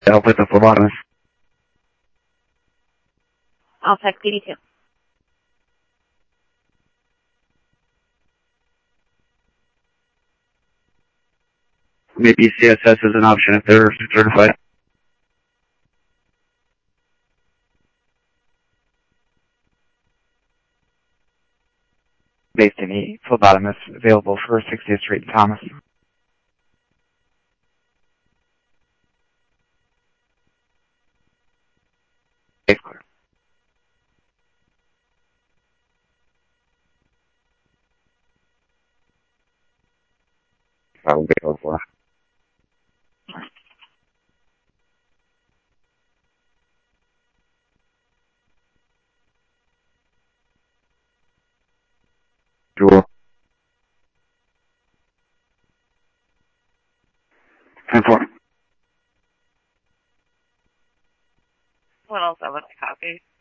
to help with the phlebotomist. I'll text DD2. Maybe CSS is an option if they're certified. Based any phlebotomist available for 60th Street and Thomas. Base clear. I will be over for. Sure. 10-4. What else would I copy?